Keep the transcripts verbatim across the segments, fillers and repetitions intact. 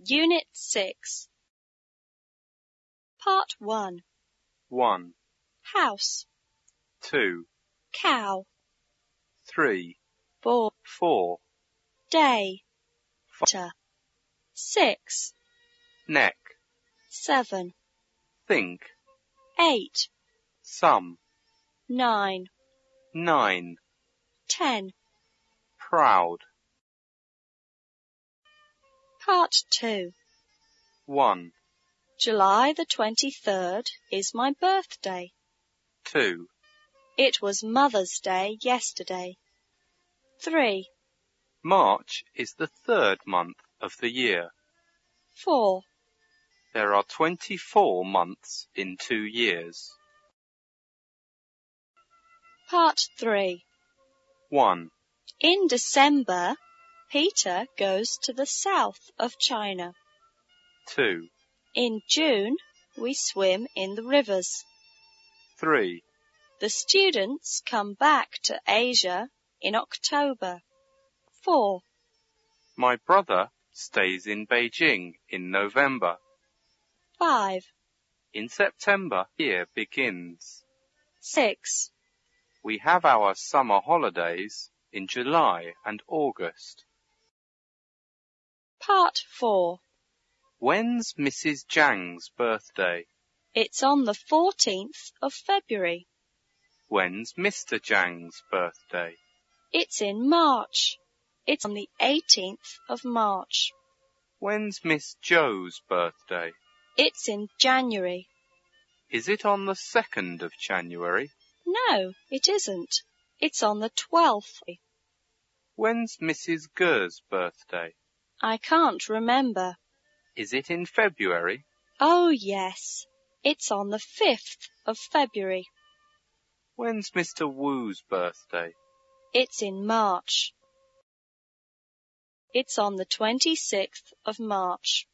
Unit six. Part one. one, House. two, Cow. three, Boy. four, Day. five, Water. Six. neck, Seven. think, Eight. some, Nine. nine, Ten. proud. Part two. one, July the twenty-third is my birthday. two, It was Mother's Day yesterday. Three. March is the third month of the year. Four. There are twenty-four months in two years. Part three. one, In December, Peter goes to the south of China. two, In June, we swim in the rivers. three, The students come back to Asia in October. Four. My brother stays in Beijing in November. Five. In September, year begins. Six. We have our summer holidays in July and August. Part four. When's Missus Jiang's birthday? It's on the fourteenth of February. When's Mister Jiang's birthday? It's in March. It's on the eighteenth of March. When's Miss Joe's birthday? It's in January. Is it on the second of January? No, it isn't. It's on the twelfth. When's Missus Gur's birthday? I can't remember. Is it in February? Oh, yes. It's on the fifth of February. When's Mister Wu's birthday? It's in March. It's on the twenty-sixth of March.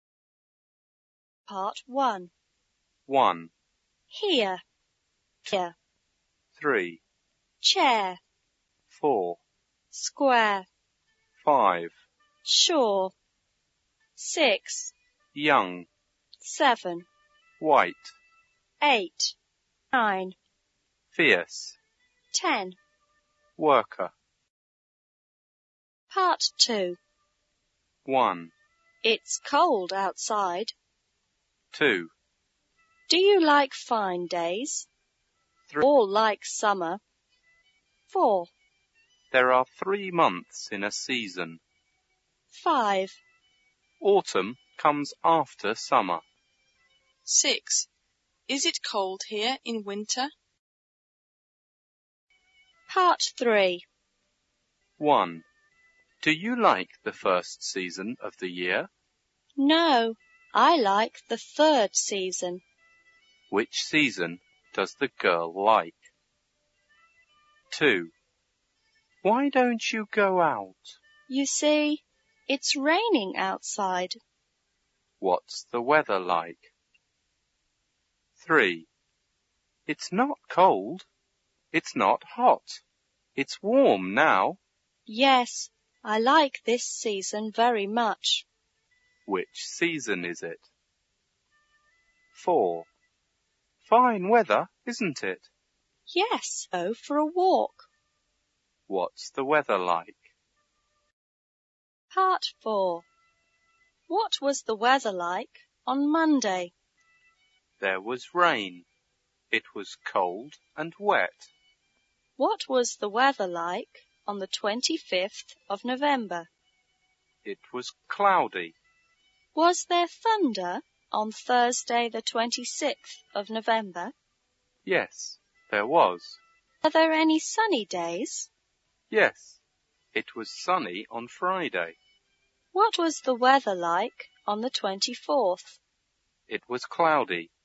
Part one. one, Here. Here. three, Chair. four, Square. five, Sure. Six. young, Seven. white, Eight. Nine. fierce, Ten. worker. Part two. one, It's cold outside. two, Do you like fine days? three. Or like summer? Four. There are three months in a season. Five. Autumn comes after summer. six. Is it cold here in winter? Part three. one. Do you like the first season of the year? No, I like the third season. Which season does the girl like? two. Why don't you go out? You see, it's raining outside. What's the weather like? three. It's not cold. It's not hot. It's warm now. Yes, I like this season very much. Which season is it? four. Fine weather, isn't it? Yes, go for a walk. What's the weather like? Part four. What was the weather like on Monday? There was rain. It was cold and wet. What was the weather like on the twenty-fifth of November? It was cloudy. Was there thunder on Thursday the twenty-sixth of November? Yes, there was. Are there any sunny days? Yes, it was sunny on Friday. What was the weather like on the twenty-fourth? It was cloudy.